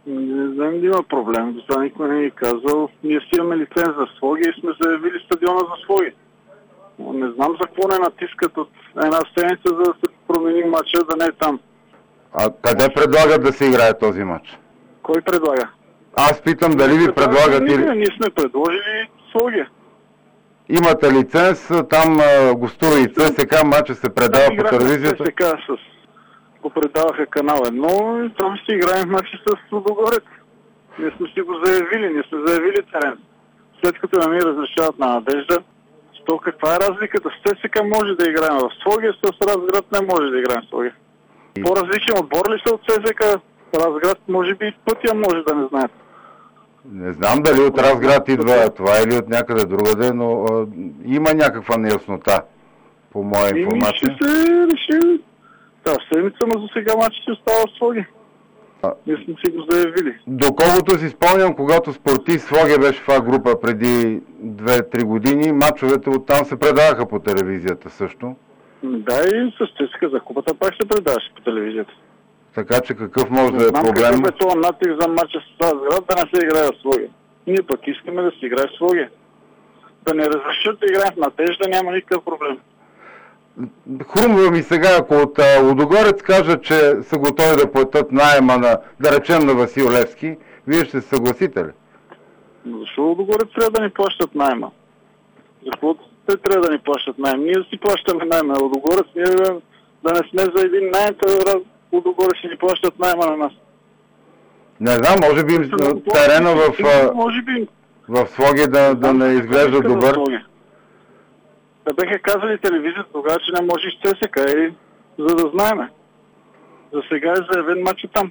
Не знам да има проблем. За това никой не ни е казал. Ние си имаме лиценз за Своге и сме заявили стадиона за Своге. Не знам за какво не натискат от една седмица, за да се промени матча, да не е там. А къде предлагат да се играе този матч? Кой предлага? Аз питам дали ви предлагат или... Ние сме предложили Своге. Имате лиценз, там гостува и ЦСКА, матча се предава по телевизията. ЦСКА го предаваха канал 1 и там ще играем матчи с Лудогорец. Ние сме си го заявили, ние сме заявили терен. След като не ми разрешават на Надежда, то каква е разликата? С ЦСКА може да играем в Своге, с Разград не може да играем в Своге. По-различен отбор ли са от ЦСКА? Разград може би пътя може да не знаят. Не знам дали от Разград идва това или от някъде другаде, но има някаква неяснота по моя информация. Ще се реши. Да, седмица, но за сега матчът ще остава в Своге. Ние сме си го заявили. Доколкото си спомням, когато Спортист Своге беше в А-група преди 2-3 години, мачовете оттам се предаваха по телевизията също. Да, и с ЦСКА за купата пак се предаваше по телевизията. Така че какъв може да е проблем? Какъв е това натиск за матча с Разград да не се играе в Своге. Ние пък искаме да се играе в Своге. Да не разрешат да играем в Надежда, няма никакъв проблем. Хрумва ми сега, ако от Лудогорец кажат, че са готови да платят наема на, да речем, на Васил Левски, вие ще се съгласите ли? Защо Лудогорец трябва да ни плащат наема? Защо те трябва да ни плащат наем? Ние да си плащаме наема на Лудогорец, ние да не сме за един наем, Лудогорец ще ни плащат наема на нас. Не знам, може би терена в Своге да не изглежда добър. Да беха казали телевизията тогава, че не може с ЦСКА, за да знаеме. За сега е заявен матч там.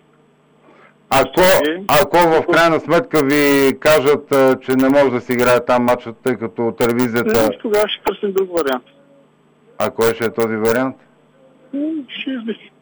Ако в крайна сметка ви кажат, че не може да се играе там матчът, тъй като телевизията... Тогава ще търсим друг вариант. А кой ще е този вариант? Ще измислим.